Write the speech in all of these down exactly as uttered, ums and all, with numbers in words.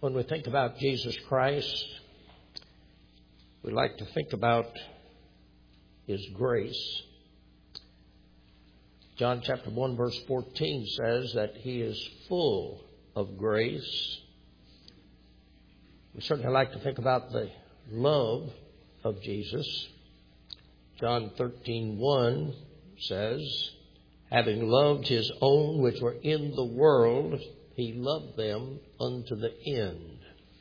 when we think about Jesus Christ, we like to think about His grace. John chapter one verse fourteen says that He is full of grace. We certainly like to think about the love of Jesus. John thirteen one says, having loved His own which were in the world, He loved them unto the end.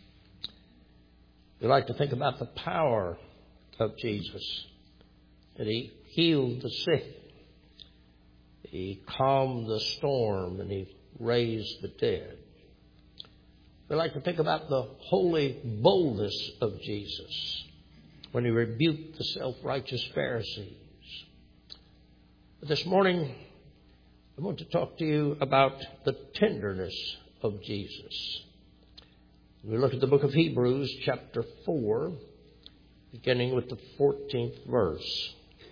We like to think about the power of Jesus, that He healed the sick, He calmed the storm, and He raised the dead. We like to think about the holy boldness of Jesus when He rebuked the self-righteous Pharisees. But this morning, I want to talk to you about the tenderness of Jesus. We look at the book of Hebrews, chapter four, beginning with the fourteenth verse.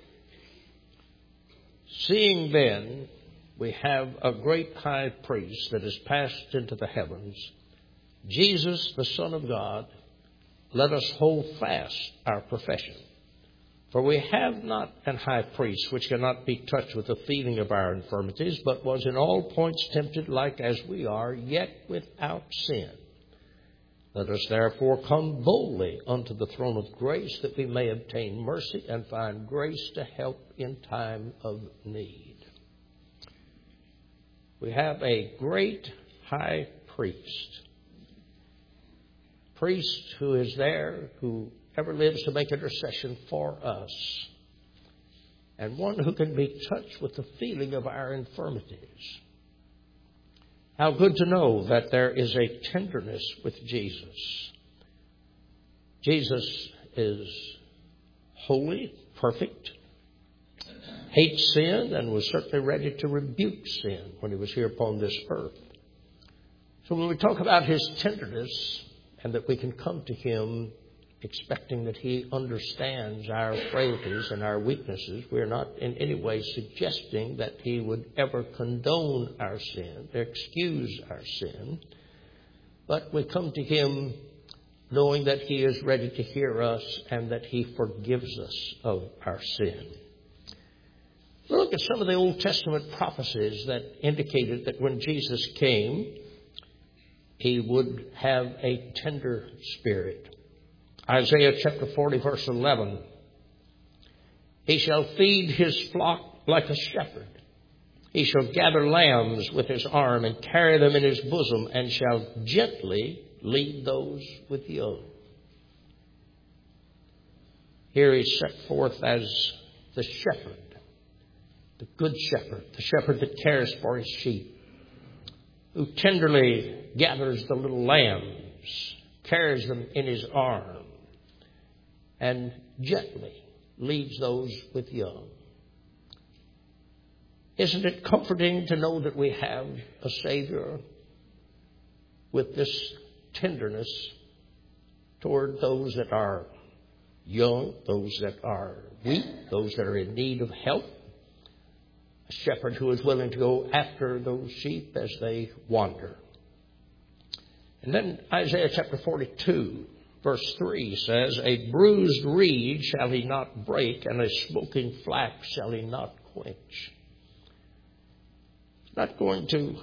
Seeing then we have a great high priest that has passed into the heavens, Jesus, the Son of God, let us hold fast our profession. For we have not an high priest which cannot be touched with the feeling of our infirmities, but was in all points tempted like as we are, yet without sin. Let us therefore come boldly unto the throne of grace, that we may obtain mercy and find grace to help in time of need. We have a great high priest. Priest who is there, who ever lives to make intercession for us. And one who can be touched with the feeling of our infirmities. How good to know that there is a tenderness with Jesus. Jesus is holy, perfect, hates sin, and was certainly ready to rebuke sin when He was here upon this earth. So when we talk about His tenderness, and that we can come to Him expecting that He understands our frailties and our weaknesses, we are not in any way suggesting that He would ever condone our sin, or excuse our sin. But we come to Him knowing that He is ready to hear us and that He forgives us of our sin. We'll look at some of the Old Testament prophecies that indicated that when Jesus came, He would have a tender spirit. Isaiah chapter forty verse eleven. He shall feed His flock like a shepherd. He shall gather lambs with His arm and carry them in His bosom, and shall gently lead those with young. Here He's set forth as the shepherd, the good shepherd, the shepherd that cares for His sheep, who tenderly gathers the little lambs, carries them in His arm, and gently leads those with young. Isn't it comforting to know that we have a Savior with this tenderness toward those that are young, those that are weak, those that are in need of help? A shepherd who is willing to go after those sheep as they wander. And then Isaiah chapter forty-two, verse three says, a bruised reed shall He not break, and a smoking flax shall He not quench. It's not going to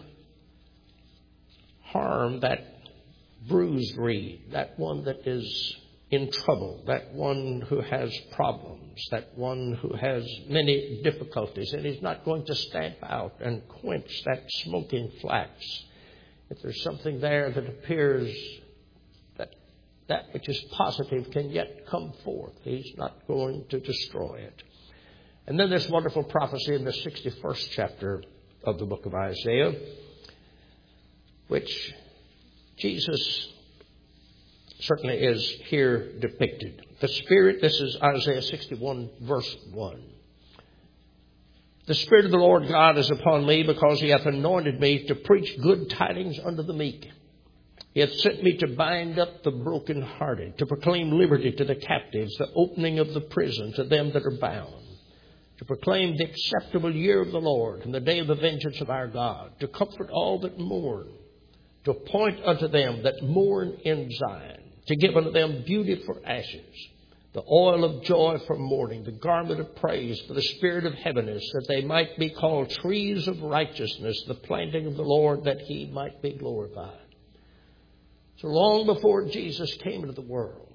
harm that bruised reed, that one that is in trouble, that one who has problems, that one who has many difficulties, and He's not going to stamp out and quench that smoking flax. If there's something there that appears that that which is positive can yet come forth, He's not going to destroy it. And then this wonderful prophecy in the sixty-first chapter of the book of Isaiah, which Jesus certainly is here depicted. The Spirit, this is Isaiah sixty-one, verse one. The Spirit of the Lord God is upon me, because He hath anointed me to preach good tidings unto the meek. He hath sent me to bind up the brokenhearted, to proclaim liberty to the captives, the opening of the prison to them that are bound, to proclaim the acceptable year of the Lord and the day of the vengeance of our God, to comfort all that mourn, to appoint unto them that mourn in Zion, to give unto them beauty for ashes, the oil of joy for mourning, the garment of praise for the spirit of heaviness, that they might be called trees of righteousness, the planting of the Lord, that he might be glorified. So long before Jesus came into the world,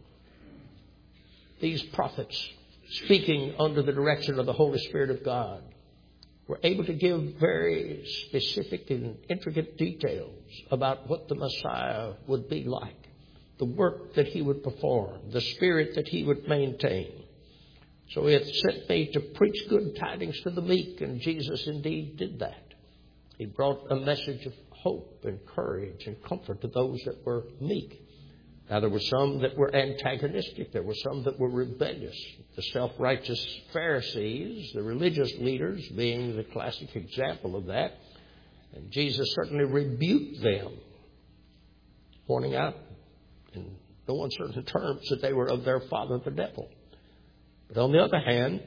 these prophets, speaking under the direction of the Holy Spirit of God, were able to give very specific and intricate details about what the Messiah would be like, the work that he would perform, the spirit that he would maintain. So he hath sent me to preach good tidings to the meek, and Jesus indeed did that. He brought a message of hope and courage and comfort to those that were meek. Now, there were some that were antagonistic. There were some that were rebellious. The self-righteous Pharisees, the religious leaders being the classic example of that. And Jesus certainly rebuked them, pointing out in no uncertain terms that they were of their father, the devil. But on the other hand,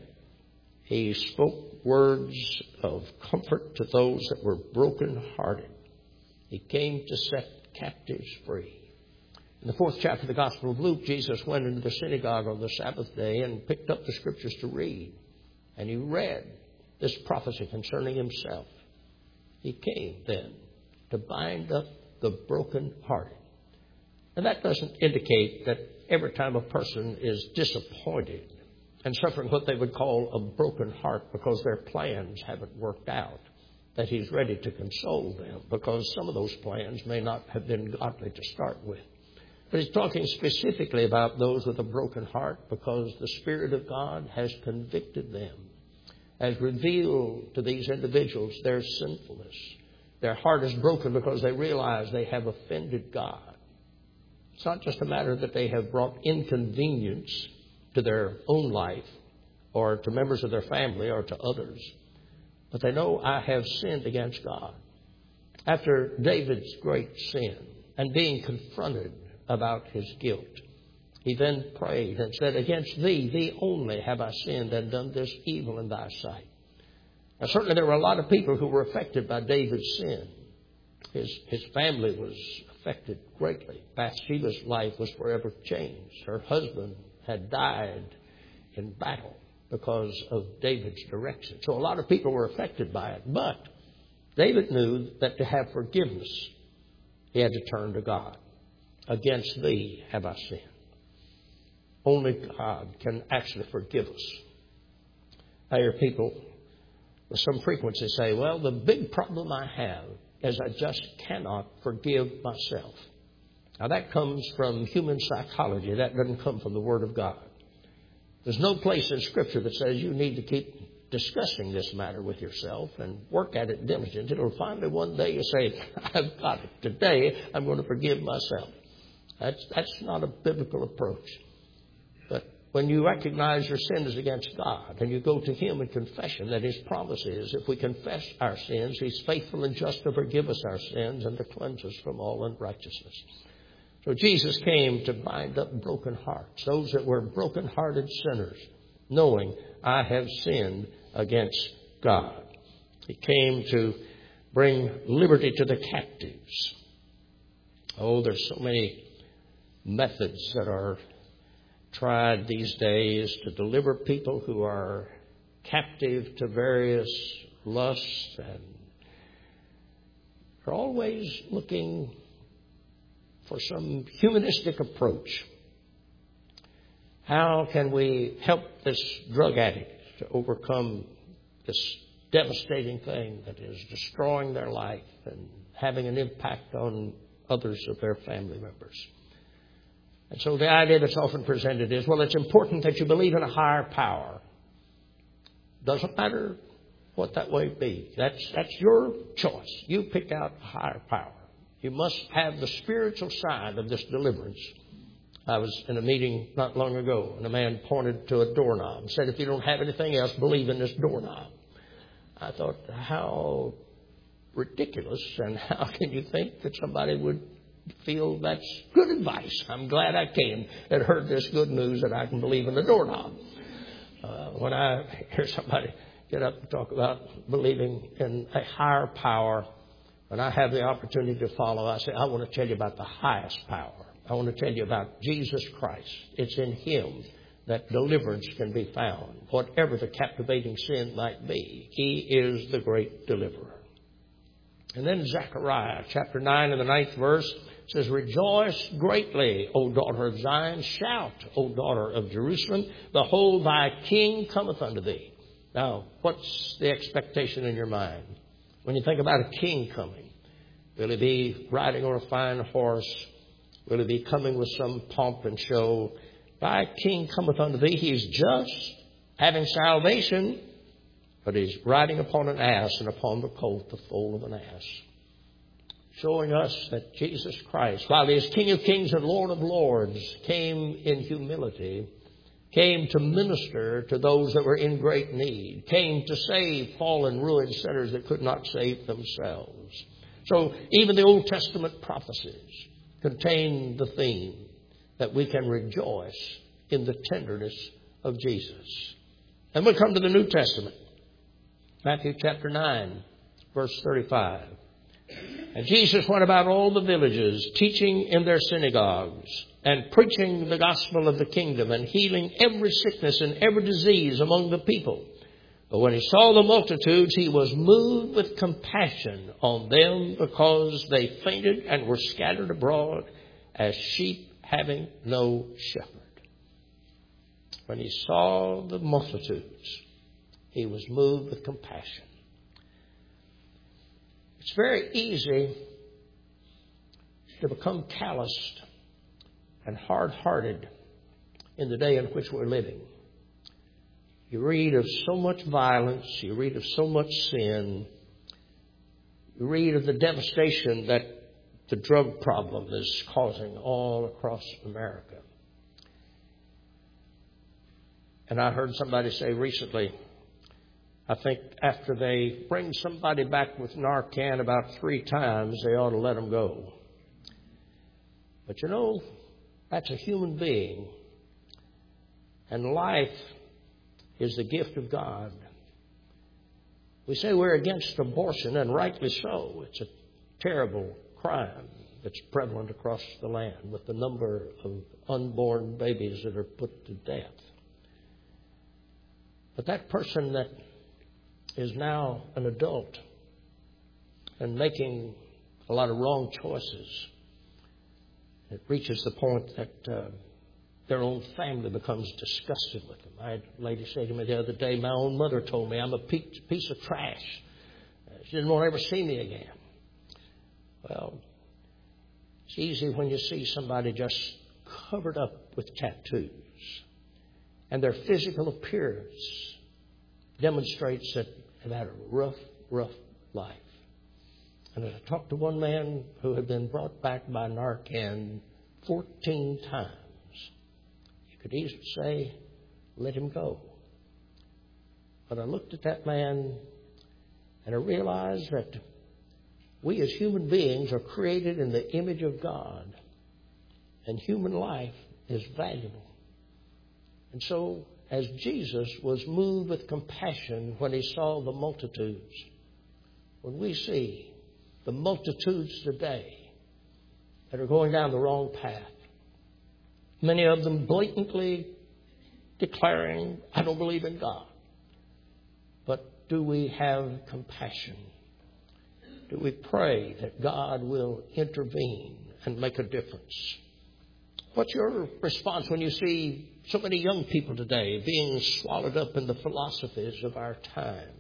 he spoke words of comfort to those that were brokenhearted. He came to set captives free. In the fourth chapter of the Gospel of Luke, Jesus went into the synagogue on the Sabbath day and picked up the Scriptures to read. And he read this prophecy concerning himself. He came then to bind up the brokenhearted. And that doesn't indicate that every time a person is disappointed and suffering what they would call a broken heart because their plans haven't worked out, that he's ready to console them, because some of those plans may not have been godly to start with. But he's talking specifically about those with a broken heart, because the Spirit of God has convicted them, has revealed to these individuals their sinfulness. Their heart is broken because they realize they have offended God. It's not just a matter that they have brought inconvenience to their own life or to members of their family or to others, but they know, I have sinned against God. After David's great sin and being confronted about his guilt, he then prayed and said, against thee, thee only have I sinned and done this evil in thy sight. Now, certainly there were a lot of people who were affected by David's sin. His, his family was affected greatly. Bathsheba's life was forever changed. Her husband had died in battle because of David's direction. So a lot of people were affected by it. But David knew that to have forgiveness, he had to turn to God. Against thee have I sinned. Only God can actually forgive us. I hear people with some frequency say, well, the big problem I have is I just cannot forgive myself. Now, that comes from human psychology. That doesn't come from the Word of God. There's no place in Scripture that says you need to keep discussing this matter with yourself and work at it diligently. It'll finally one day you say, I've got it. Today I'm going to forgive myself. That's, that's not a biblical approach. But when you recognize your sin is against God and you go to Him in confession, that His promise is, if we confess our sins, He's faithful and just to forgive us our sins and to cleanse us from all unrighteousness. So Jesus came to bind up broken hearts, those that were broken-hearted sinners, knowing I have sinned against God. He came to bring liberty to the captives. Oh, there's so many methods that are tried these days to deliver people who are captive to various lusts, and are always looking for some humanistic approach. How can we help this drug addict to overcome this devastating thing that is destroying their life and having an impact on others of their family members? And so the idea that's often presented is, well, it's important that you believe in a higher power. Doesn't matter what that may be. That's, that's your choice. You pick out a higher power. You must have the spiritual side of this deliverance. I was in a meeting not long ago, and a man pointed to a doorknob and said, if you don't have anything else, believe in this doorknob. I thought, how ridiculous, and how can you think that somebody would feel that's good advice? I'm glad I came and heard this good news that I can believe in the doorknob. Uh, when I hear somebody get up and talk about believing in a higher power, when I have the opportunity to follow, I say, I want to tell you about the highest power. I want to tell you about Jesus Christ. It's in Him that deliverance can be found, whatever the captivating sin might be. He is the great deliverer. And then Zechariah chapter nine and the ninth verse says, Rejoice greatly, O daughter of Zion. Shout, O daughter of Jerusalem. Behold, thy king cometh unto thee. Now, what's the expectation in your mind? When you think about a king coming, will he be riding on a fine horse? Will he be coming with some pomp and show? Thy king cometh unto thee. He is just, having salvation, but he's riding upon an ass, and upon the colt the foal of an ass. Showing us that Jesus Christ, while he is King of kings and Lord of lords, came in humility, came to minister to those that were in great need, came to save fallen, ruined sinners that could not save themselves. So even the Old Testament prophecies contain the theme that we can rejoice in the tenderness of Jesus. And we come to the New Testament. Matthew chapter nine, verse thirty-five. And Jesus went about all the villages, teaching in their synagogues, and preaching the gospel of the kingdom, and healing every sickness and every disease among the people. But when he saw the multitudes, he was moved with compassion on them, because they fainted and were scattered abroad as sheep having no shepherd. When he saw the multitudes, he was moved with compassion. It's very easy to become calloused and hard-hearted in the day in which we're living. You read of so much violence. You read of so much sin. You read of the devastation that the drug problem is causing all across America. And I heard somebody say recently, I think after they bring somebody back with Narcan about three times, they ought to let them go. But you know, that's a human being. And life is the gift of God. We say we're against abortion, and rightly so. It's a terrible crime that's prevalent across the land, with the number of unborn babies that are put to death. But that person that is now an adult and making a lot of wrong choices, it reaches the point that uh, their own family becomes disgusted with them. I had a lady say to me the other day, my own mother told me I'm a piece of trash. She didn't want to ever see me again. Well, it's easy when you see somebody just covered up with tattoos, and their physical appearance demonstrates that they've had a rough, rough life. And I talked to one man who had been brought back by Narcan fourteen times. You could easily say, let him go. But I looked at that man and I realized that we as human beings are created in the image of God, and human life is valuable. And so, as Jesus was moved with compassion when he saw the multitudes, when we see the multitudes today that are going down the wrong path, many of them blatantly declaring, I don't believe in God. But do we have compassion? Do we pray that God will intervene and make a difference? What's your response when you see so many young people today being swallowed up in the philosophies of our time?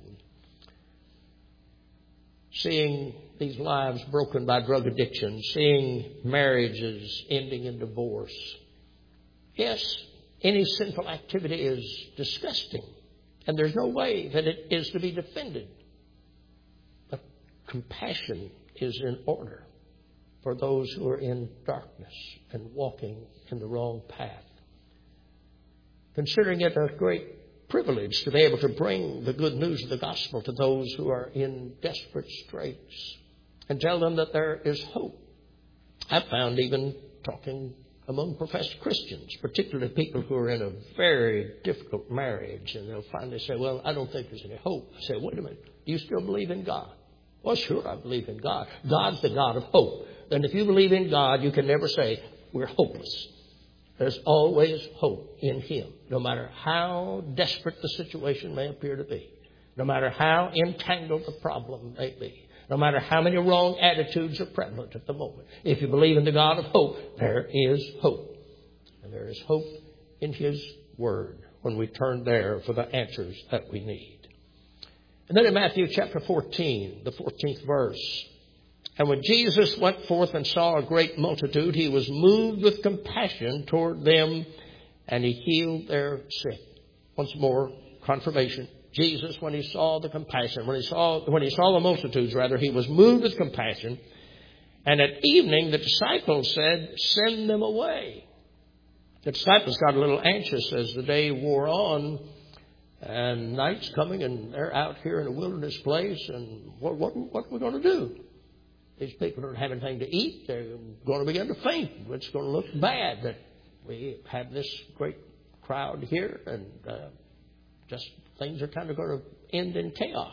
Seeing these lives broken by drug addiction, seeing marriages ending in divorce. Yes, any sinful activity is disgusting, and there's no way that it is to be defended. But compassion is in order for those who are in darkness and walking in the wrong path. Considering it a great privilege to be able to bring the good news of the gospel to those who are in desperate straits and tell them that there is hope. I've found even talking among professed Christians, particularly people who are in a very difficult marriage, and they'll finally say, well, I don't think there's any hope. I say, wait a minute, do you still believe in God? Well, sure, I believe in God. God's the God of hope. And if you believe in God, you can never say, we're hopeless. There's always hope in Him, no matter how desperate the situation may appear to be, no matter how entangled the problem may be, no matter how many wrong attitudes are prevalent at the moment. If you believe in the God of hope, there is hope. And there is hope in His Word when we turn there for the answers that we need. And then in Matthew chapter fourteen, the fourteenth verse, and when Jesus went forth and saw a great multitude, He was moved with compassion toward them, and He healed their sick. Once more, confirmation. Jesus, when He saw the compassion, when He saw, when He saw the multitudes, rather, He was moved with compassion. And at evening, the disciples said, send them away. The disciples got a little anxious as the day wore on, and night's coming, and they're out here in a wilderness place, and what, what, what are we going to do? These people don't have anything to eat. They're going to begin to faint. It's going to look bad that we have this great crowd here, and uh, just things are kind of going to end in chaos.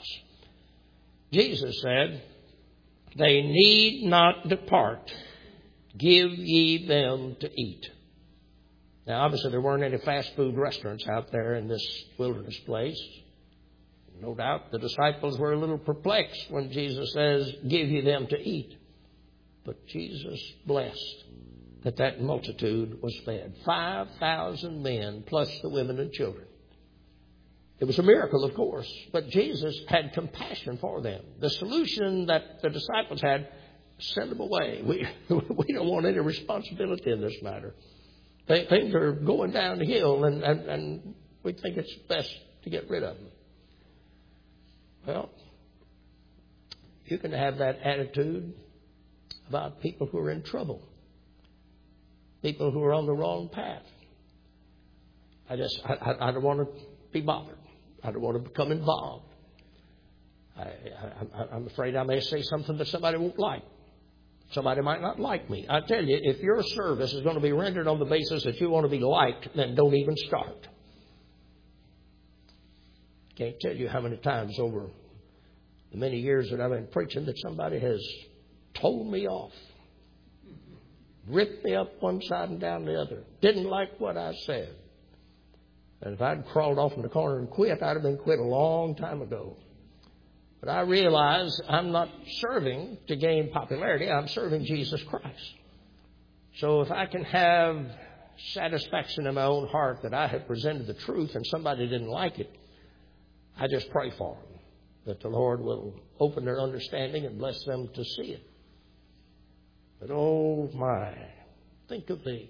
Jesus said, they need not depart. Give ye them to eat. Now, obviously, there weren't any fast food restaurants out there in this wilderness place. No doubt the disciples were a little perplexed when Jesus says, give ye them to eat. But Jesus blessed that that multitude was fed. five thousand men plus the women and children. It was a miracle, of course, but Jesus had compassion for them. The solution that the disciples had, send them away. We, we don't want any responsibility in this matter. Things are going downhill, and, and, and we think it's best to get rid of them. Well, you can have that attitude about people who are in trouble, people who are on the wrong path. I just, I, I, I don't want to be bothered. I don't want to become involved. I, I, I'm afraid I may say something that somebody won't like. Somebody might not like me. I tell you, if your service is going to be rendered on the basis that you want to be liked, then don't even start. Can't tell you how many times over the many years that I've been preaching that somebody has told me off, ripped me up one side and down the other, didn't like what I said. And if I'd crawled off in the corner and quit, I'd have been quit a long time ago. But I realize I'm not serving to gain popularity. I'm serving Jesus Christ. So if I can have satisfaction in my own heart that I have presented the truth and somebody didn't like it, I just pray for them, that the Lord will open their understanding and bless them to see it. But oh my, think of the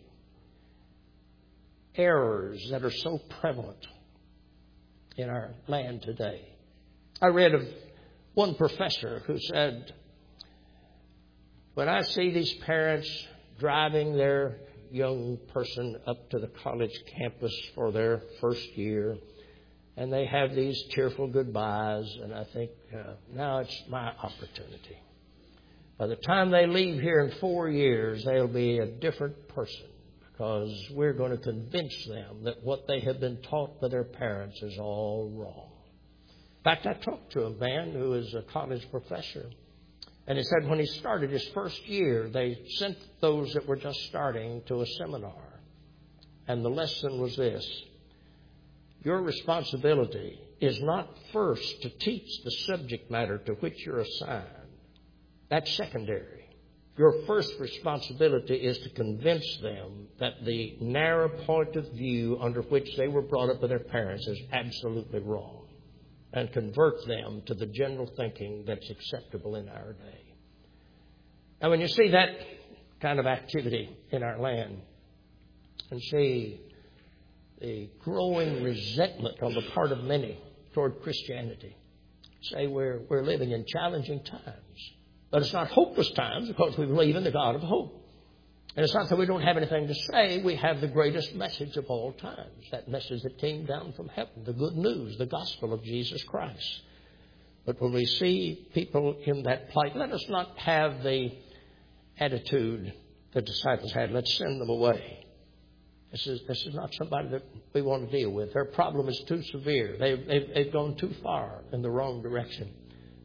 errors that are so prevalent in our land today. I read of one professor who said, when I see these parents driving their young person up to the college campus for their first year, and they have these tearful goodbyes, and I think, uh, now it's my opportunity. By the time they leave here in four years, they'll be a different person, because we're going to convince them that what they have been taught by their parents is all wrong. In fact, I talked to a man who is a college professor, and he said when he started his first year, they sent those that were just starting to a seminar. And the lesson was this: your responsibility is not first to teach the subject matter to which you're assigned. That's secondary. Your first responsibility is to convince them that the narrow point of view under which they were brought up by their parents is absolutely wrong, and convert them to the general thinking that's acceptable in our day. Now, when you see that kind of activity in our land, and see the growing resentment on the part of many toward Christianity, say we're, we're living in challenging times. But it's not hopeless times, because we believe in the God of hope. And it's not that we don't have anything to say. We have the greatest message of all times, that message that came down from heaven, the good news, the gospel of Jesus Christ. But when we see people in that plight, let us not have the attitude the disciples had, let's send them away. This is, this is not somebody that we want to deal with. Their problem is too severe. They've, they've, they've gone too far in the wrong direction.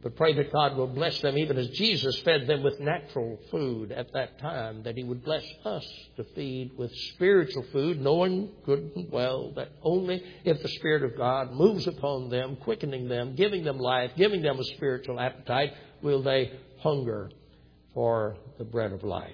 But pray that God will bless them, even as Jesus fed them with natural food at that time, that He would bless us to feed with spiritual food, knowing good and well that only if the Spirit of God moves upon them, quickening them, giving them life, giving them a spiritual appetite, will they hunger for the bread of life.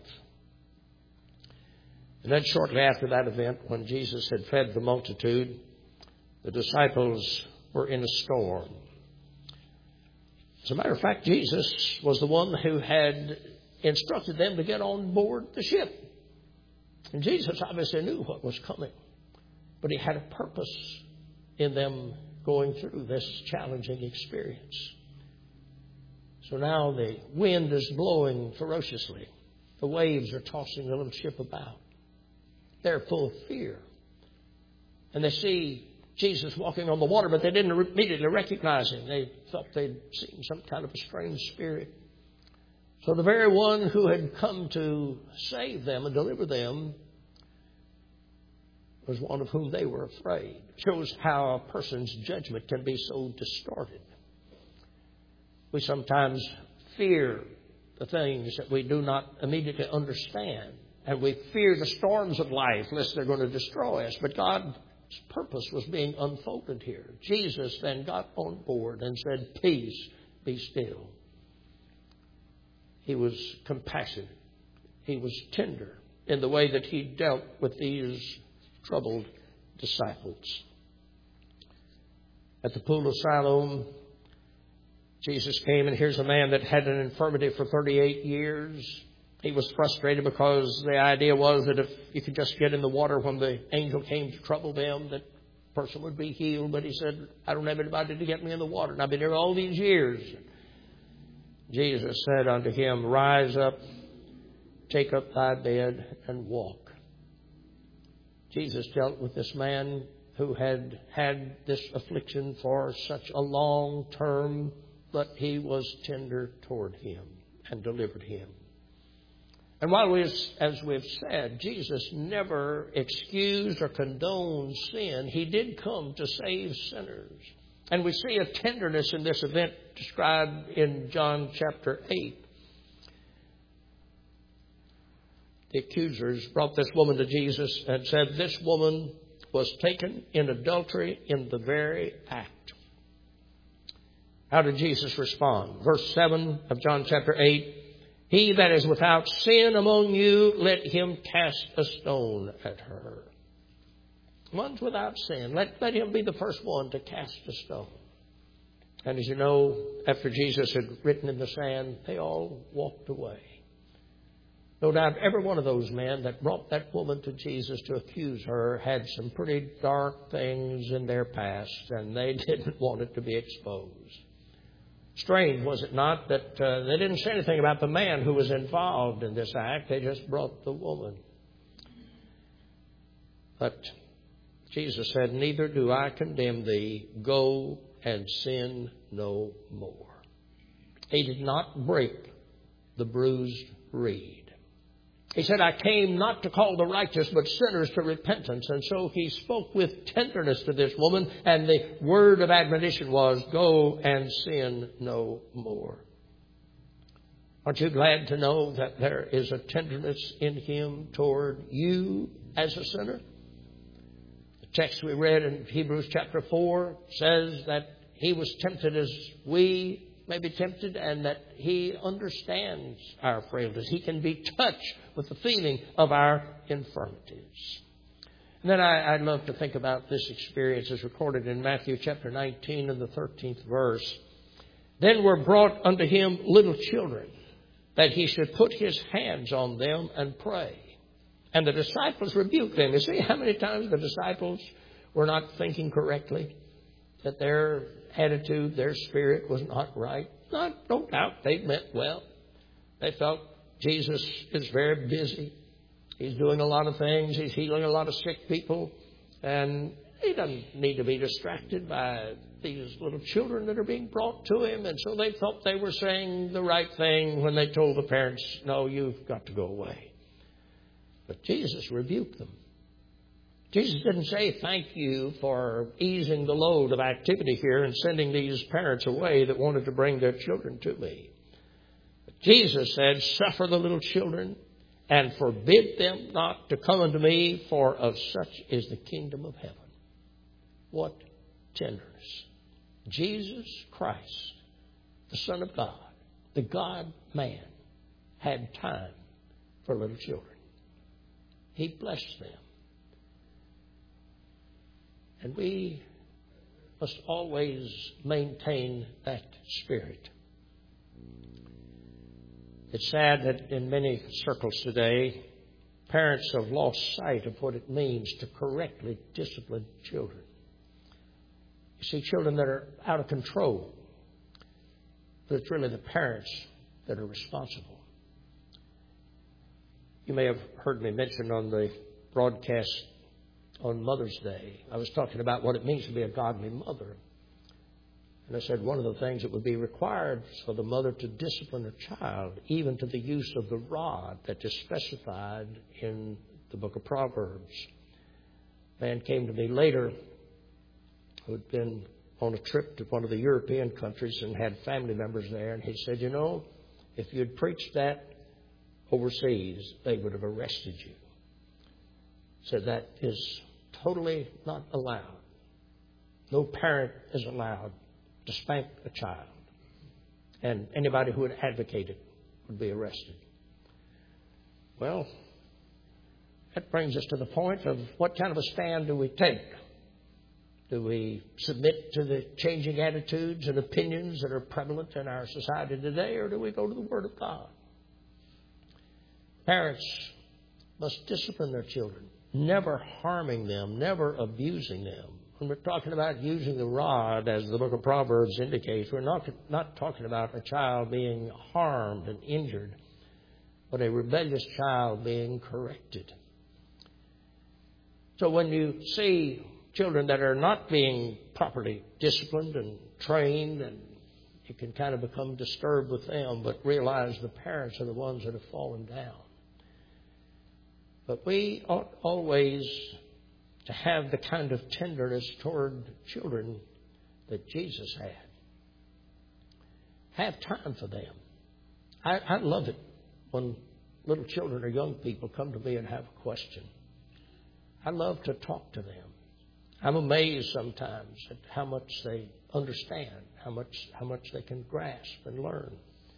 And then shortly after that event, when Jesus had fed the multitude, the disciples were in a storm. As a matter of fact, Jesus was the one who had instructed them to get on board the ship. And Jesus obviously knew what was coming. But He had a purpose in them going through this challenging experience. So now the wind is blowing ferociously. The waves are tossing the little ship about. They're full of fear. And they see Jesus walking on the water, but they didn't immediately recognize Him. They thought they'd seen some kind of a strange spirit. So the very one who had come to save them and deliver them was one of whom they were afraid. It shows how a person's judgment can be so distorted. We sometimes fear the things that we do not immediately understand. And we fear the storms of life, lest they're going to destroy us. But God's purpose was being unfolded here. Jesus then got on board and said, "Peace, be still." He was compassionate. He was tender in the way that He dealt with these troubled disciples. At the pool of Siloam, Jesus came, and here's a man that had an infirmity for thirty-eight years. He was frustrated because the idea was that if you could just get in the water when the angel came to trouble them, that person would be healed. But he said, "I don't have anybody to get me in the water, and I've been here all these years." Jesus said unto him, "Rise up, take up thy bed, and walk." Jesus dealt with this man who had had this affliction for such a long term, but He was tender toward him and delivered him. And while we, as we've said, Jesus never excused or condoned sin, He did come to save sinners. And we see a tenderness in this event described in John chapter eight. The accusers brought this woman to Jesus and said, "This woman was taken in adultery in the very act." How did Jesus respond? Verse seven of John chapter eight. "He that is without sin among you, let him cast a stone at her." One's without sin. Let, let him be the first one to cast a stone. And as you know, after Jesus had written in the sand, they all walked away. No doubt every one of those men that brought that woman to Jesus to accuse her had some pretty dark things in their past, and they didn't want it to be exposed. Strange, was it not, that uh, they didn't say anything about the man who was involved in this act. They just brought the woman. But Jesus said, "Neither do I condemn thee. Go and sin no more." He did not break the bruised reed. He said, "I came not to call the righteous, but sinners to repentance." And so He spoke with tenderness to this woman, and the word of admonition was, "Go and sin no more." Aren't you glad to know that there is a tenderness in Him toward you as a sinner? The text we read in Hebrews chapter four says that He was tempted as we may be tempted, and that He understands our frailties. He can be touched with the feeling of our infirmities. And then I, I'd love to think about this experience as recorded in Matthew chapter nineteen and the thirteenth verse. "Then were brought unto Him little children, that He should put His hands on them and pray. And the disciples rebuked them." You see how many times the disciples were not thinking correctly? That their attitude, their spirit was not right. Not, no doubt they meant well. They felt Jesus is very busy. He's doing a lot of things. He's healing a lot of sick people. And He doesn't need to be distracted by these little children that are being brought to Him. And so they thought they were saying the right thing when they told the parents, "No, you've got to go away." But Jesus rebuked them. Jesus didn't say thank you for easing the load of activity here and sending these parents away that wanted to bring their children to me. But Jesus said, suffer the little children and forbid them not to come unto me, for of such is the kingdom of heaven. What tenderness. Jesus Christ, the Son of God, the God-man, had time for little children. He blessed them. And we must always maintain that spirit. It's sad that in many circles today, parents have lost sight of what it means to correctly discipline children. You see children that are out of control, but it's really the parents that are responsible. You may have heard me mention on the broadcast on Mother's Day, I was talking about what it means to be a godly mother. And I said one of the things that would be required for the mother to discipline a child, even to the use of the rod that is specified in the book of Proverbs. A man came to me later who had been on a trip to one of the European countries and had family members there. And he said, you know, if you had preached that overseas, they would have arrested you. Said that is totally not allowed. No parent is allowed to spank a child. And anybody who would advocate it would be arrested. Well, that brings us to the point of what kind of a stand do we take? Do we submit to the changing attitudes and opinions that are prevalent in our society today, or do we go to the Word of God? Parents must discipline their children, never harming them, never abusing them. When we're talking about using the rod, as the book of Proverbs indicates, we're not, not talking about a child being harmed and injured, but a rebellious child being corrected. So when you see children that are not being properly disciplined and trained, and you can kind of become disturbed with them, but realize the parents are the ones that have fallen down. But we ought always to have the kind of tenderness toward children that Jesus had. Have time for them. I, I love it when little children or young people come to me and have a question. I love to talk to them. I'm amazed sometimes at how much they understand, how much how much they can grasp and learn.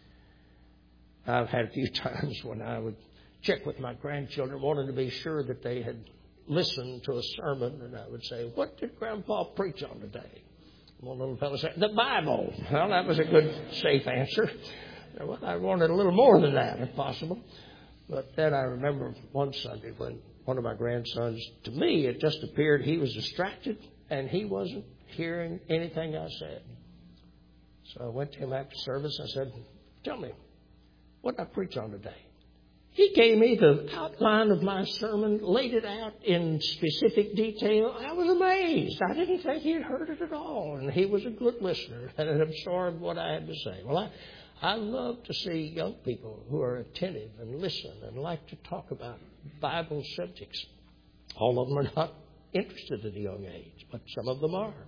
I've had a few times when I would check with my grandchildren, wanting to be sure that they had listened to a sermon, and I would say, what did Grandpa preach on today? One little fellow said, the Bible. Well, that was a good, safe answer. Well, I wanted a little more than that, if possible. But then I remember one Sunday when one of my grandsons, to me, it just appeared he was distracted and he wasn't hearing anything I said. So I went to him after service. I said, tell me, what did I preach on today? He gave me the outline of my sermon, laid it out in specific detail. I was amazed. I didn't think he had heard it at all. And he was a good listener and had absorbed what I had to say. Well, I, I love to see young people who are attentive and listen and like to talk about Bible subjects. All of them are not interested at a young age, but some of them are.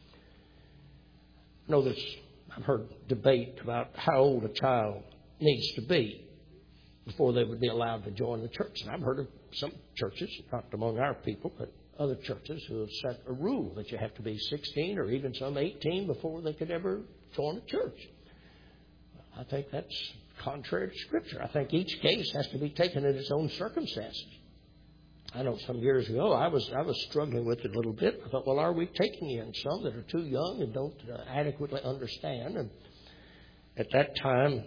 I know there's, I've heard debate about how old a child needs to be before they would be allowed to join the church. And I've heard of some churches, not among our people, but other churches who have set a rule that you have to be sixteen or even some eighteen before they could ever join a church. I think that's contrary to Scripture. I think each case has to be taken in its own circumstances. I know some years ago I was I was struggling with it a little bit. I thought, well, are we taking in some that are too young and don't uh, adequately understand? And at that time,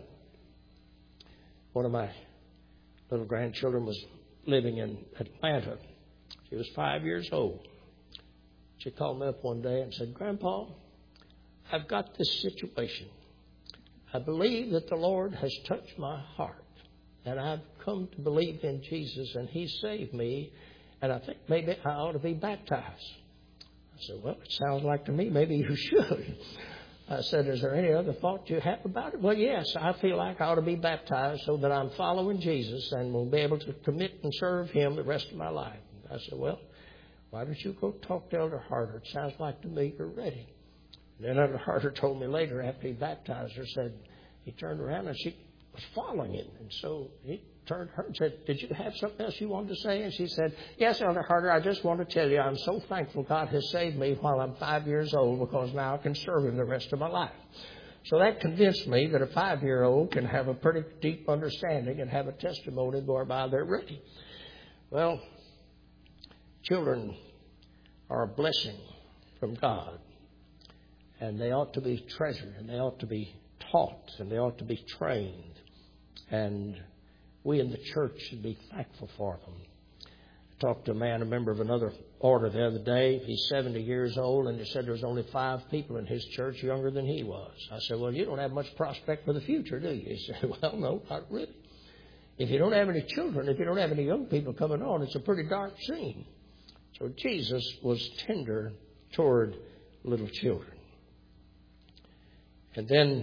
one of my little grandchildren was living in Atlanta. She was five years old. She called me up one day and said, Grandpa, I've got this situation. I believe that the Lord has touched my heart, and I've come to believe in Jesus, and He saved me, and I think maybe I ought to be baptized. I said, well, it sounds like to me maybe you should. I said, is there any other thought you have about it? Well, yes, I feel like I ought to be baptized so that I'm following Jesus and will be able to commit and serve Him the rest of my life. I said, well, Why don't you go talk to Elder Harder? It sounds like to me you're ready. And then Elder Harder told me later after he baptized her, said he turned around and she was following him. And so he turned to her and said, did you have something else you wanted to say? And she said, yes, Elder Harder, I just want to tell you I'm so thankful God has saved me while I'm five years old because now I can serve Him the rest of my life. So that convinced me that a five-year-old can have a pretty deep understanding and have a testimony whereby they're ready. Well, children are a blessing from God, and they ought to be treasured, and they ought to be taught, and they ought to be trained. And we in the church should be thankful for them. I talked to a man, a member of another order the other day. He's seventy years old, and he said there was only five people in his church younger than he was. I said, well, you don't have much prospect for the future, do you? He said, well, no, not really. If you don't have any children, if you don't have any young people coming on, it's a pretty dark scene. So Jesus was tender toward little children. And then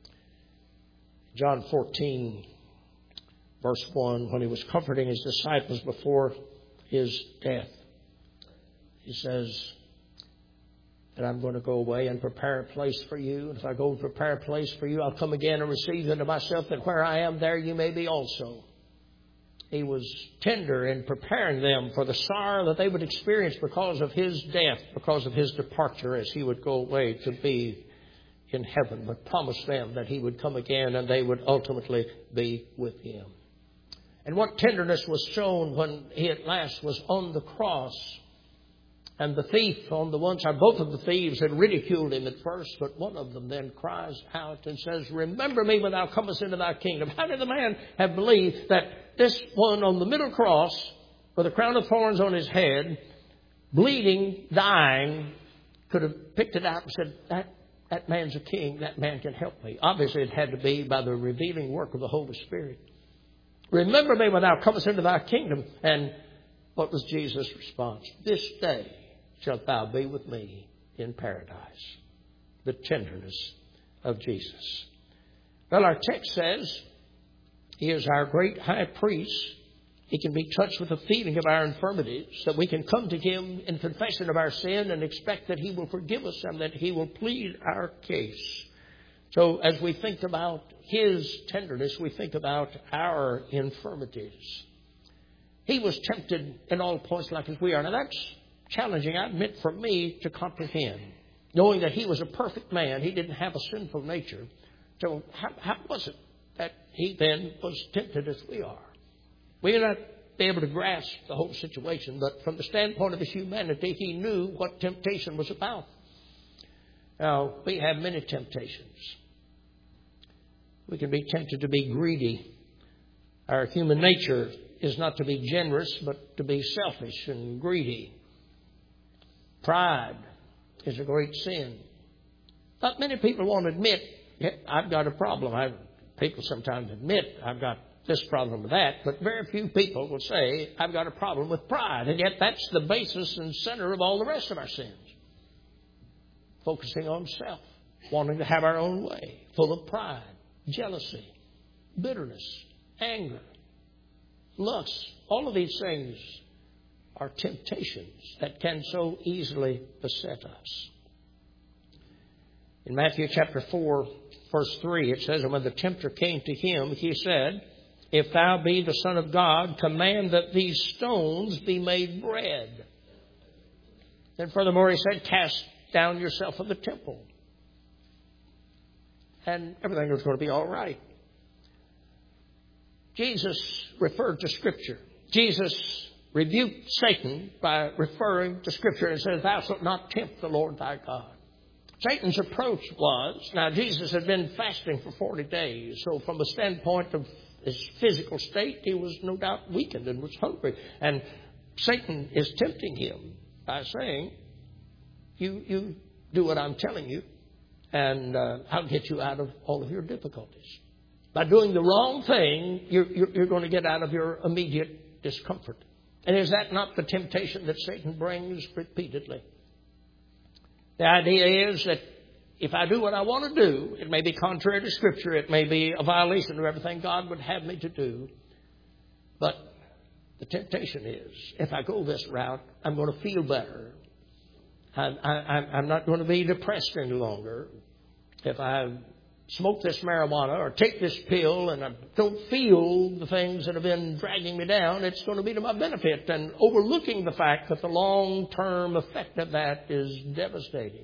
John fourteen, verse one, when He was comforting His disciples before His death, He says that I'm going to go away and prepare a place for you. And if I go and prepare a place for you, I'll come again and receive you unto myself, that where I am, there you may be also. He was tender in preparing them for the sorrow that they would experience because of His death, because of His departure, as He would go away to be in heaven, but promised them that He would come again and they would ultimately be with Him. And what tenderness was shown when He at last was on the cross. And the thief on the one side, both of the thieves had ridiculed Him at first, but one of them then cries out and says, remember me when thou comest into thy kingdom. How did the man have believed that this one on the middle cross, with a crown of thorns on his head, bleeding, dying, could have picked it out and said, that, that man's a king, that man can help me? Obviously it had to be by the revealing work of the Holy Spirit. Remember me when thou comest into thy kingdom. And what was Jesus' response? This day shalt thou be with me in paradise. The tenderness of Jesus. Well, our text says He is our great high priest. He can be touched with the feeling of our infirmities, that we can come to Him in confession of our sin and expect that He will forgive us and that He will plead our case. So as we think about His tenderness, we think about our infirmities. He was tempted in all points like as we are. Now that's challenging, I admit, for me to comprehend. Knowing that He was a perfect man, He didn't have a sinful nature. So how, how was it that He then was tempted as we are? We may not be able to grasp the whole situation, but from the standpoint of His humanity, He knew what temptation was about. Now, we have many temptations. We can be tempted to be greedy. Our human nature is not to be generous, but to be selfish and greedy. Pride is a great sin. Not many people won't admit, yeah, I've got a problem. I, people sometimes admit, I've got this problem with that, but very few people will say, I've got a problem with pride. And yet that's the basis and center of all the rest of our sins. Focusing on self, wanting to have our own way, full of pride, jealousy, bitterness, anger, lust. All of these things are temptations that can so easily beset us. In Matthew chapter four, verse three, it says, and when the tempter came to Him, He said, if thou be the Son of God, command that these stones be made bread. Then furthermore, He said, cast down yourself from the temple. And everything was going to be all right. Jesus referred to Scripture. Jesus rebuked Satan by referring to Scripture and says, thou shalt not tempt the Lord thy God. Satan's approach was, now Jesus had been fasting for forty days, so from a standpoint of his physical state, he was no doubt weakened and was hungry. And Satan is tempting him by saying, you, you do what I'm telling you, and uh, I'll get you out of all of your difficulties. By doing the wrong thing, you're, you're, you're going to get out of your immediate discomfort. And is that not the temptation that Satan brings repeatedly? The idea is that if I do what I want to do, it may be contrary to Scripture, it may be a violation of everything God would have me to do, but The temptation is, if I go this route, I'm going to feel better. I, I, I'm not going to be depressed any longer. If I smoke this marijuana or take this pill and I don't feel the things that have been dragging me down, it's going to be to my benefit, and overlooking the fact that the long-term effect of that is devastating.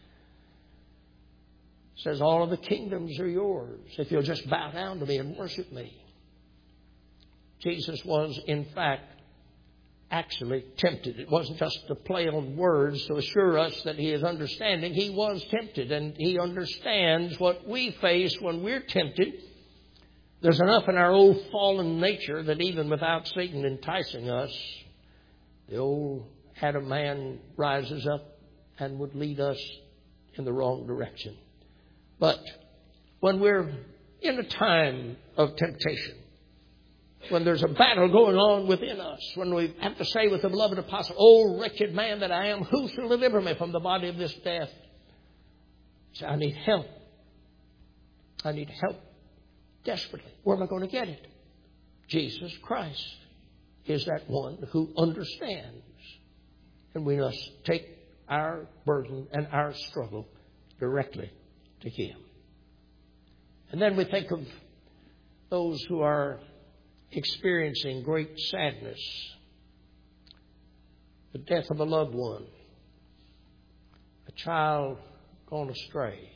It says all of the kingdoms are yours if you'll just bow down to me and worship me. Jesus was, in fact, actually tempted. It wasn't just a play on words to assure us that he is understanding. He was tempted, and he understands what we face when we're tempted. There's enough in our old fallen nature that even without Satan enticing us, the old Adam man rises up and would lead us in the wrong direction. But when we're in a time of temptation, when there's a battle going on within us, when we have to say with the beloved apostle, "Oh, wretched man that I am, who shall deliver me from the body of this death?" Say, I need help. I need help desperately. Where am I going to get it? Jesus Christ is that one who understands. And we must take our burden and our struggle directly to Him. And then we think of those who are experiencing great sadness, the death of a loved one, a child gone astray,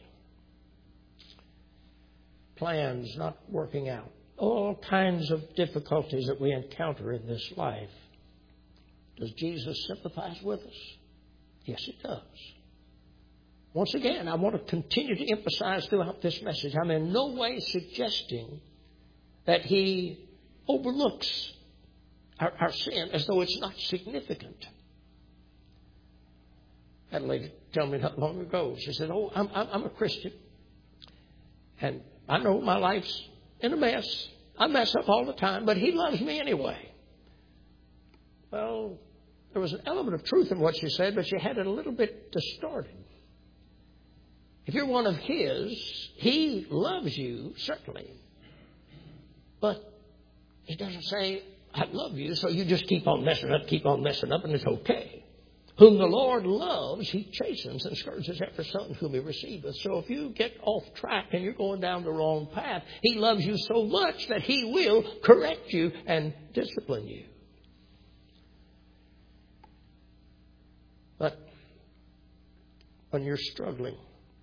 plans not working out, all kinds of difficulties that we encounter in this life. Does Jesus sympathize with us? Yes, He does. Once again, I want to continue to emphasize throughout this message, I'm in no way suggesting that He overlooks our, our sin as though it's not significant. That lady told me not long ago, she said, "Oh, I'm, I'm a Christian. And I know my life's in a mess. I mess up all the time, but He loves me anyway." Well, there was an element of truth in what she said, but she had it a little bit distorted. If you're one of His, He loves you, certainly. But He doesn't say, "I love you," so you just keep on messing up, keep on messing up, and it's okay. Whom the Lord loves, He chastens and scourges every son whom He receiveth. So if you get off track and you're going down the wrong path, He loves you so much that He will correct you and discipline you. But when you're struggling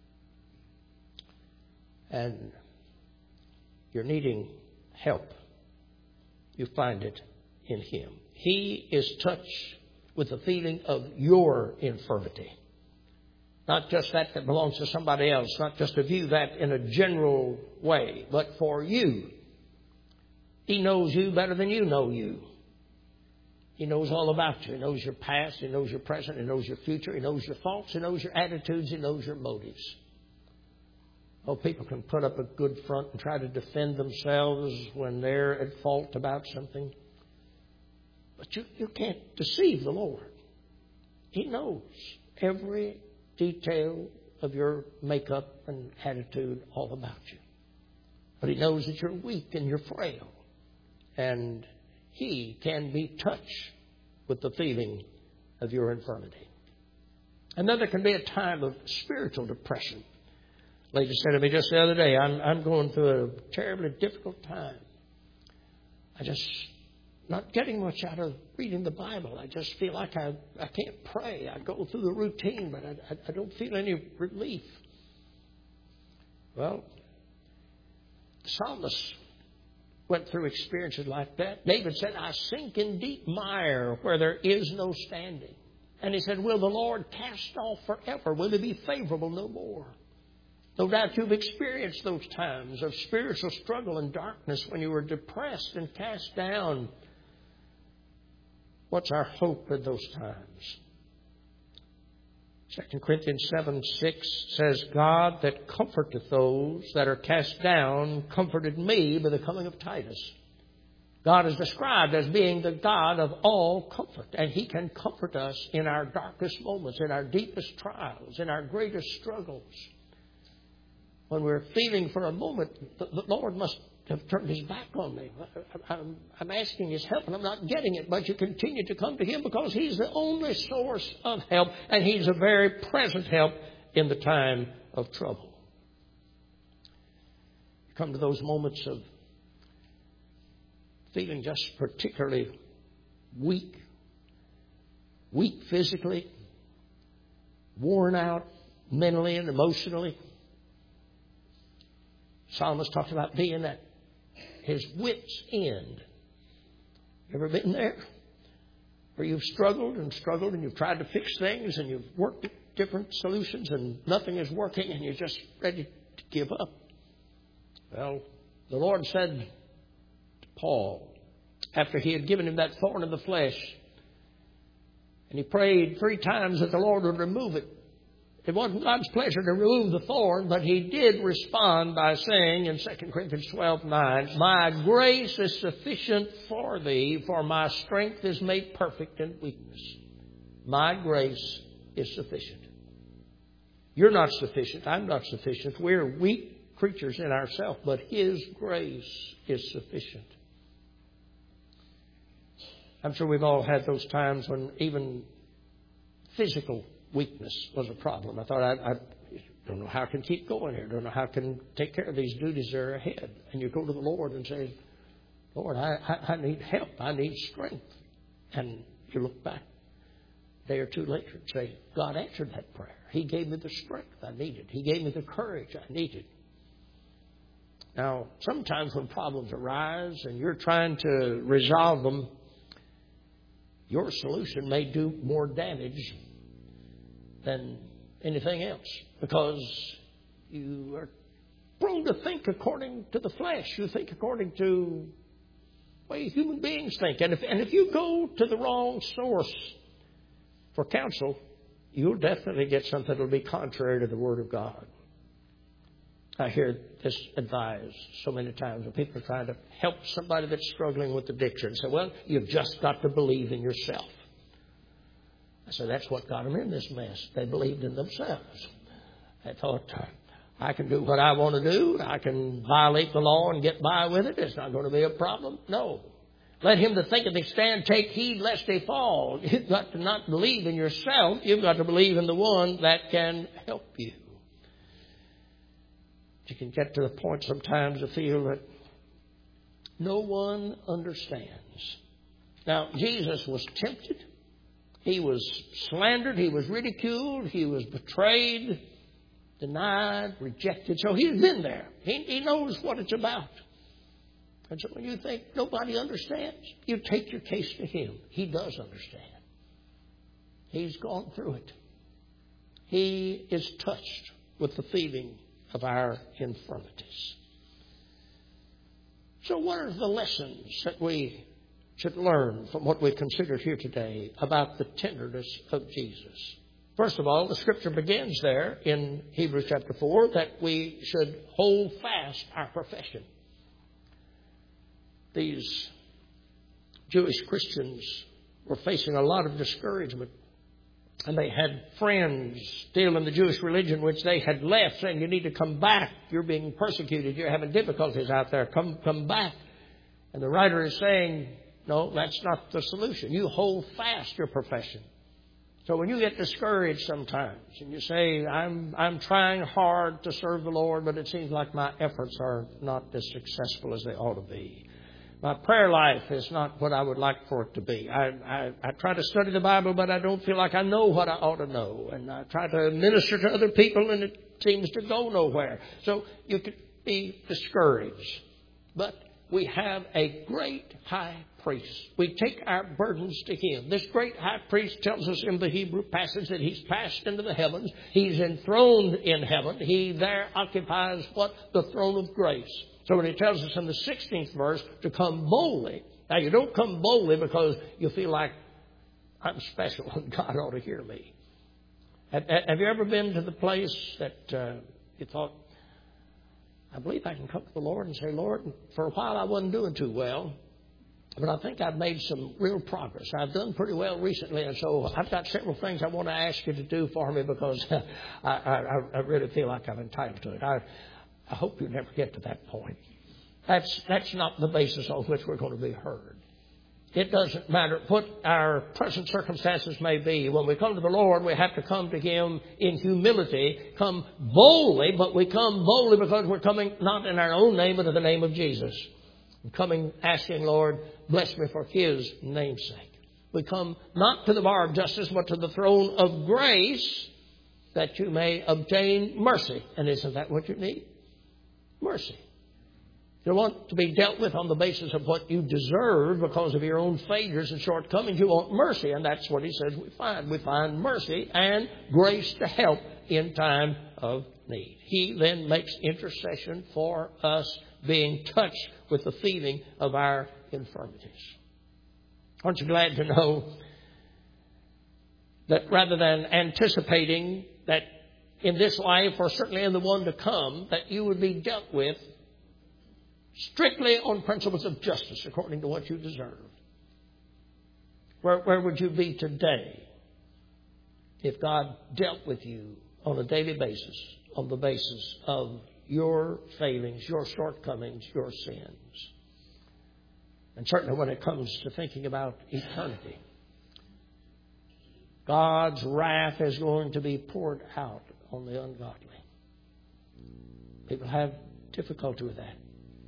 and you're needing help, you find it in Him. He is touched with the feeling of your infirmity. Not just that that belongs to somebody else, not just to view that in a general way, but for you. He knows you better than you know you. He knows all about you. He knows your past. He knows your present. He knows your future. He knows your faults. He knows your attitudes. He knows your motives. Oh, people can put up a good front and try to defend themselves when they're at fault about something. But you, you can't deceive the Lord. He knows every detail of your makeup and attitude all about you. But He knows that you're weak and you're frail. And He can be touched with the feeling of your infirmity. And then there can be a time of spiritual depression. A lady said to me just the other day, I'm, I'm going through a terribly difficult time. I just not getting much out of reading the Bible. I just feel like I, I can't pray. I go through the routine, but I, I, I don't feel any relief. Well, the psalmist went through experiences like that. David said, "I sink in deep mire where there is no standing." And he said, "Will the Lord cast off forever? Will He be favorable no more?" No doubt you've experienced those times of spiritual struggle and darkness when you were depressed and cast down. What's our hope in those times? Second Corinthians seven six says, "God that comforteth those that are cast down comforted me by the coming of Titus." God is described as being the God of all comfort, and He can comfort us in our darkest moments, in our deepest trials, in our greatest struggles. when we're feeling for a moment, the, the Lord must have turned His back on me. I'm, I'm asking His help and I'm not getting it, but you continue to come to Him because He's the only source of help, and He's a very present help in the time of trouble. You come to those moments of feeling just particularly weak, weak physically, worn out mentally and emotionally. Psalmist talks about being at his wit's end. Ever been there? Where you've struggled and struggled and you've tried to fix things and you've worked at different solutions and nothing is working and you're just ready to give up. Well, the Lord said to Paul, after He had given him that thorn in the flesh, and he prayed three times that the Lord would remove it. It wasn't God's pleasure to remove the thorn, but He did respond by saying in Second Corinthians twelve nine, "My grace is sufficient for thee, for my strength is made perfect in weakness." My grace is sufficient. You're not sufficient. I'm not sufficient. We're weak creatures in ourselves, but His grace is sufficient. I'm sure we've all had those times when even physical weakness was a problem. I thought, I, I don't know how I can keep going here. I don't know how I can take care of these duties that are ahead. And you go to the Lord and say, "Lord, I, I, I need help. I need strength." And you look back a day or two later and say, God answered that prayer. He gave me the strength I needed. He gave me the courage I needed. Now, sometimes when problems arise and you're trying to resolve them, your solution may do more damage than anything else, because you are prone to think according to the flesh. You think according to the way human beings think. And if, and if you go to the wrong source for counsel, you'll definitely get something that will be contrary to the Word of God. I hear this advised so many times when people are trying to help somebody that's struggling with addiction. Say, "Well, you've just got to believe in yourself." I said, that's what got them in this mess. They believed in themselves. They thought, I can do what I want to do. I can violate the law and get by with it. It's not going to be a problem. No. Let him that thinketh he stand take heed lest he fall. You've got to not believe in yourself. You've got to believe in the one that can help you. You can get to the point sometimes to feel that no one understands. Now, Jesus was tempted. He was slandered. He was ridiculed. He was betrayed, denied, rejected. So he's been there. He, he knows what it's about. And so when you think nobody understands, you take your case to Him. He does understand. He's gone through it. He is touched with the feeling of our infirmities. So what are the lessons that we should learn from what we've considered here today about the tenderness of Jesus? First of all, the Scripture begins there in Hebrews chapter four that we should hold fast our profession. These Jewish Christians were facing a lot of discouragement. And they had friends still in the Jewish religion which they had left, saying, "You need to come back. You're being persecuted. You're having difficulties out there. Come, come back." And the writer is saying, no, that's not the solution. You hold fast your profession. So when you get discouraged sometimes and you say, I'm, I'm trying hard to serve the Lord, but it seems like my efforts are not as successful as they ought to be. My prayer life is not what I would like for it to be. I, I, I try to study the Bible, but I don't feel like I know what I ought to know. And I try to minister to other people, and it seems to go nowhere. So you could be discouraged. But we have a great high priest. We take our burdens to Him. This great high priest tells us in the Hebrew passage that He's passed into the heavens. He's enthroned in heaven. He there occupies what? The throne of grace. So when He tells us in the sixteenth verse to come boldly. Now you don't come boldly because you feel like I'm special and God ought to hear me. Have, have you ever been to the place that uh, you thought, I believe I can come to the Lord and say, Lord, for a while I wasn't doing too well, but I think I've made some real progress. I've done pretty well recently, and so I've got several things I want to ask you to do for me because I, I, I really feel like I'm entitled to it. I, I hope you never get to that point. That's, that's not the basis on which we're going to be heard. It doesn't matter what our present circumstances may be. When we come to the Lord, we have to come to Him in humility, come boldly, but we come boldly because we're coming not in our own name, but in the name of Jesus. We're coming asking, Lord, bless me for His name's sake. We come not to the bar of justice, but to the throne of grace that you may obtain mercy. And isn't that what you need? Mercy. You don't want to be dealt with on the basis of what you deserve because of your own failures and shortcomings. You want mercy, and that's what he says we find. We find mercy and grace to help in time of need. He then makes intercession for us, being touched with the feeling of our infirmities. Aren't you glad to know that rather than anticipating that in this life, or certainly in the one to come, that you would be dealt with strictly on principles of justice according to what you deserve? Where, where would you be today if God dealt with you on a daily basis on the basis of your failings, your shortcomings, your sins? And certainly when it comes to thinking about eternity, God's wrath is going to be poured out on the ungodly. People have difficulty with that.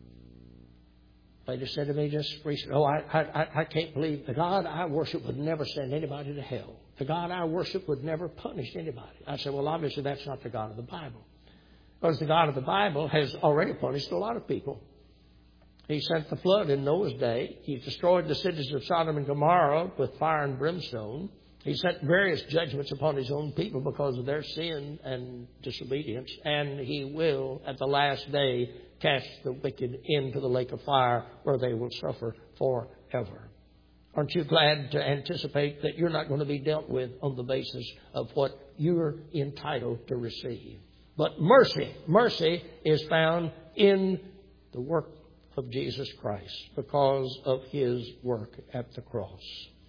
They just said to me just recently, oh, I, I, I can't believe the God I worship would never send anybody to hell. The God I worship would never punish anybody. I said, well, obviously that's not the God of the Bible. Because the God of the Bible has already punished a lot of people. He sent the flood in Noah's day. He destroyed the cities of Sodom and Gomorrah with fire and brimstone. He sent various judgments upon His own people because of their sin and disobedience. And He will, at the last day, cast the wicked into the lake of fire where they will suffer forever. Aren't you glad to anticipate that you're not going to be dealt with on the basis of what you're entitled to receive? But mercy, mercy is found in the work of Jesus Christ because of His work at the cross.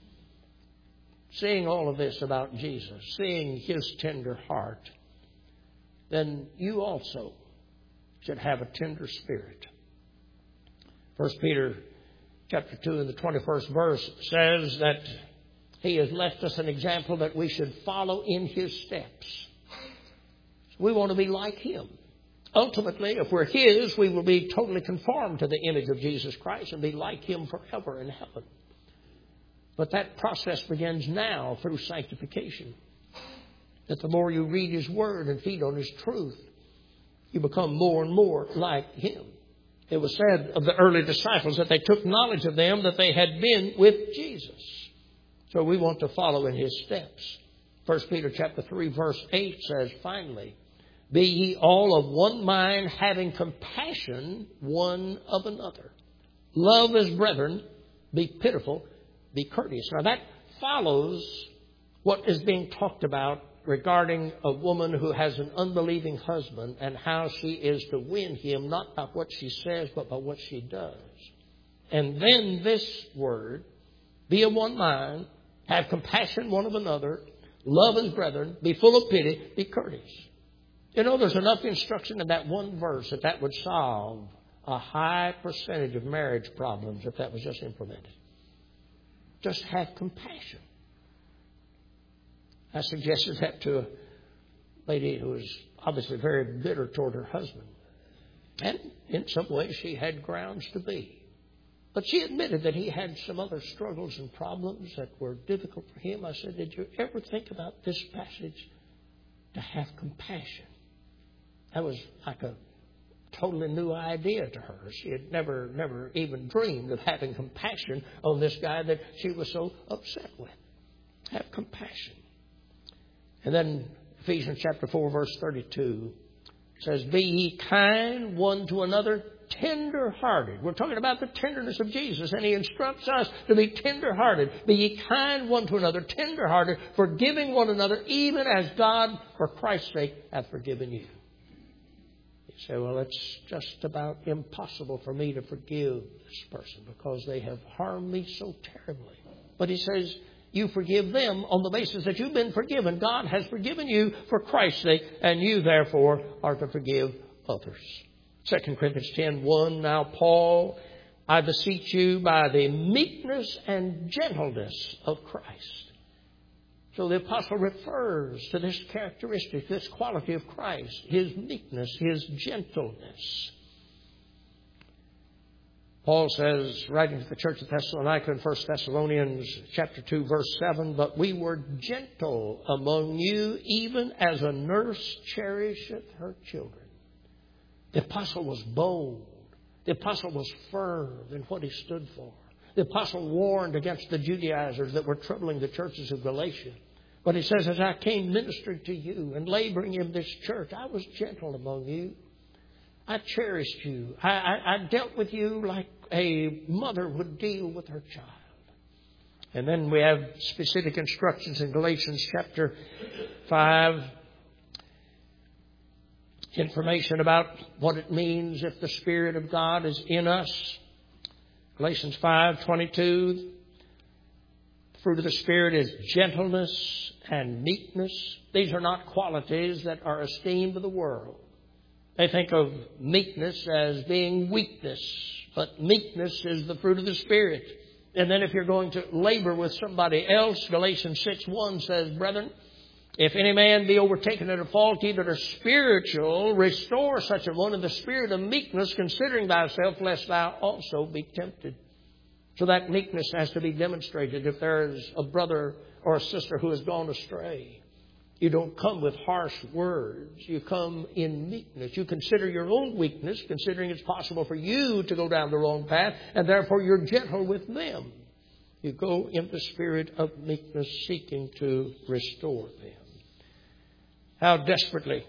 Seeing all of this about Jesus, seeing His tender heart, then you also should have a tender spirit. First Peter chapter two and the twenty-first verse says that He has left us an example that we should follow in His steps. We want to be like Him. Ultimately, if we're His, we will be totally conformed to the image of Jesus Christ and be like Him forever in heaven. But that process begins now through sanctification. That the more you read His Word and feed on His truth, you become more and more like Him. It was said of the early disciples that they took knowledge of them that they had been with Jesus. So we want to follow in His steps. First Peter chapter three verse eight says, finally, be ye all of one mind, having compassion one of another. Love as brethren, be pitiful, be courteous. Now that follows what is being talked about regarding a woman who has an unbelieving husband and how she is to win him, not by what she says, but by what she does. And then this word, be of one mind, have compassion one of another, love as brethren, be full of pity, be courteous. You know, there's enough instruction in that one verse that that would solve a high percentage of marriage problems if that was just implemented. Just have compassion. I suggested that to a lady who was obviously very bitter toward her husband. And in some ways she had grounds to be. But she admitted that he had some other struggles and problems that were difficult for him. I said, did you ever think about this passage to have compassion? That was like a totally new idea to her. She had never, never even dreamed of having compassion on this guy that she was so upset with. Have compassion. And then Ephesians chapter four, verse thirty-two says, be ye kind one to another, tender-hearted. We're talking about the tenderness of Jesus, and He instructs us to be tender-hearted. Be ye kind one to another, tender-hearted, forgiving one another, even as God, for Christ's sake, hath forgiven you. You say, well, it's just about impossible for me to forgive this person because they have harmed me so terribly. But He says, you forgive them on the basis that you've been forgiven. God has forgiven you for Christ's sake, and you, therefore, are to forgive others. Second Corinthians ten one. Now, Paul, I beseech you by the meekness and gentleness of Christ. So the apostle refers to this characteristic, this quality of Christ, His meekness, His gentleness. Paul says, writing to the church of Thessalonica in First Thessalonians chapter two, verse seven, but we were gentle among you, even as a nurse cherisheth her children. The apostle was bold. The apostle was firm in what he stood for. The apostle warned against the Judaizers that were troubling the churches of Galatia. But he says, as I came ministering to you and laboring in this church, I was gentle among you. I cherished you. I, I, I dealt with you like a mother would deal with her child. And then we have specific instructions in Galatians chapter five. Information about what it means if the Spirit of God is in us. Galatians five twenty-two. The fruit of the Spirit is gentleness and meekness. These are not qualities that are esteemed of the world. They think of meekness as being weakness, but meekness is the fruit of the Spirit. And then if you're going to labor with somebody else, Galatians six one says, brethren, if any man be overtaken in a fault, ye that are spiritual, restore such a one in the spirit of meekness, considering thyself, lest thou also be tempted. So that meekness has to be demonstrated. If there is a brother or a sister who has gone astray, you don't come with harsh words. You come in meekness. You consider your own weakness, considering it's possible for you to go down the wrong path, and therefore you're gentle with them. You go in the spirit of meekness, seeking to restore them. How desperately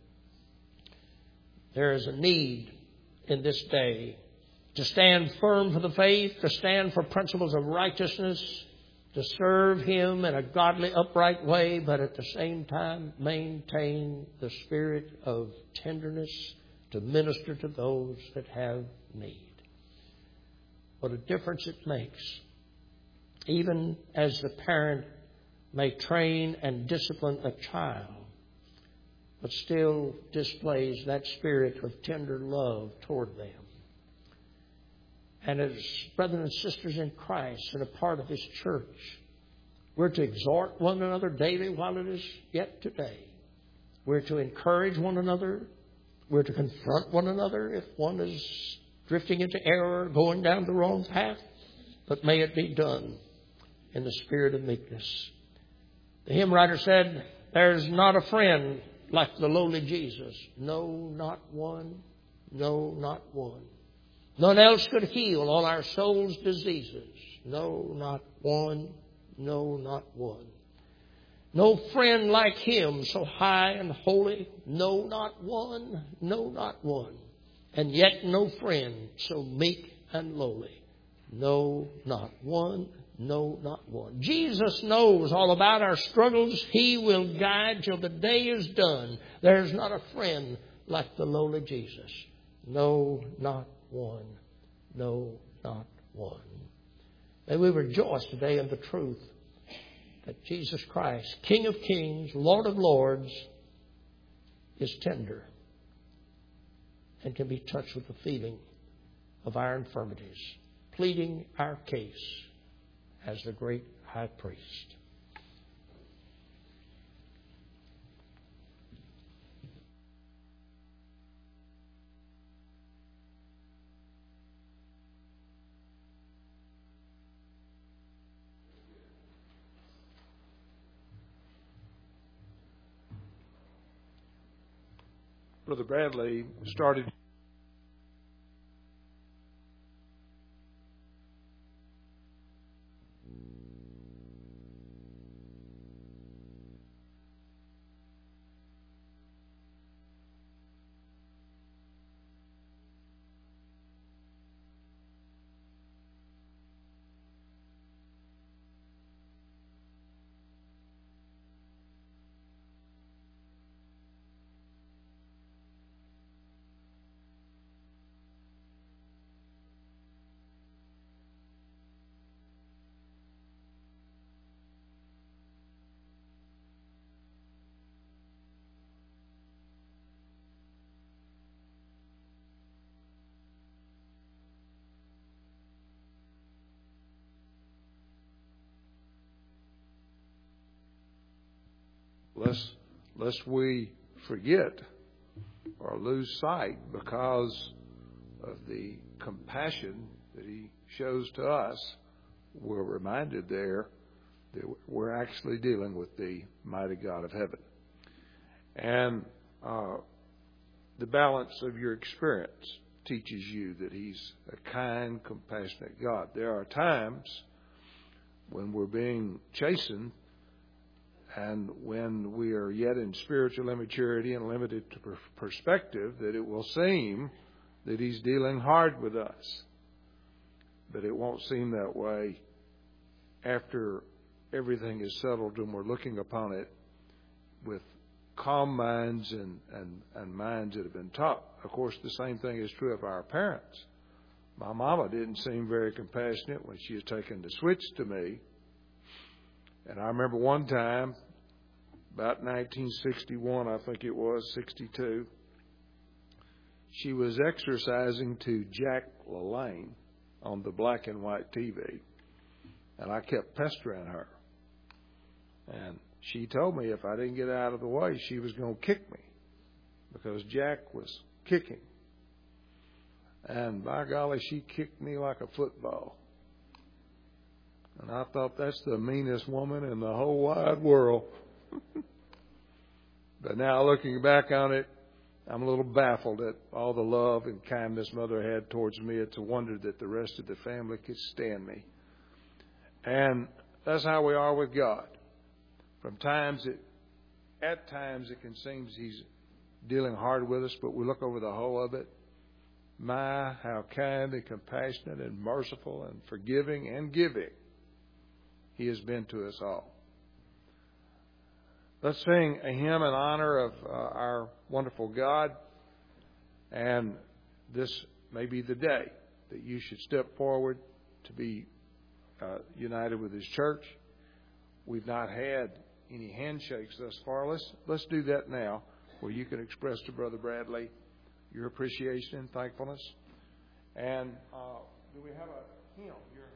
there is a need in this day to stand firm for the faith, to stand for principles of righteousness, to serve Him in a godly, upright way, but at the same time maintain the spirit of tenderness to minister to those that have need. What a difference it makes. Even as the parent may train and discipline a child, but still displays that spirit of tender love toward them. And as brothers and sisters in Christ and a part of His church, we're to exhort one another daily while it is yet today. We're to encourage one another. We're to confront one another if one is drifting into error, going down the wrong path. But may it be done in the spirit of meekness. The hymn writer said, there's not a friend like the lowly Jesus. No, not one. No, not one. None else could heal all our soul's diseases. No, not one. No, not one. No friend like Him, so high and holy. No, not one. No, not one. And yet no friend so meek and lowly. No, not one. No, not one. Jesus knows all about our struggles. He will guide till the day is done. There's not a friend like the lowly Jesus. No, not one. No, not one. May we rejoice today in the truth that Jesus Christ, King of kings, Lord of lords, is tender and can be touched with the feeling of our infirmities, pleading our case as the great high priest. Brother Bradley started lest, lest we forget or lose sight because of the compassion that He shows to us. We're reminded there that we're actually dealing with the mighty God of heaven. And uh, the balance of your experience teaches you that He's a kind, compassionate God. There are times when we're being chastened and when we are yet in spiritual immaturity and limited to per- perspective, that it will seem that He's dealing hard with us. But it won't seem that way after everything is settled and we're looking upon it with calm minds and, and, and minds that have been taught. Of course, the same thing is true of our parents. My mama didn't seem very compassionate when she was taking the switch to me. And I remember one time, about nineteen sixty-one, I think it was, sixty-two, she was exercising to Jack LaLanne on the black and white T V. And I kept pestering her. And she told me if I didn't get out of the way, she was going to kick me because Jack was kicking. And by golly, she kicked me like a football. And I thought, that's the meanest woman in the whole wide world. But now looking back on it, I'm a little baffled at all the love and kindness Mother had towards me. It's a wonder that the rest of the family could stand me. And that's how we are with God. From times, it, at times it can seem He's dealing hard with us, but we look over the whole of it. My, how kind and compassionate and merciful and forgiving and giving He has been to us all. Let's sing a hymn in honor of uh, our wonderful God. And this may be the day that you should step forward to be uh, united with His church. We've not had any handshakes thus far. Let's, let's do that now, where you can express to Brother Bradley your appreciation and thankfulness. And uh, do we have a hymn?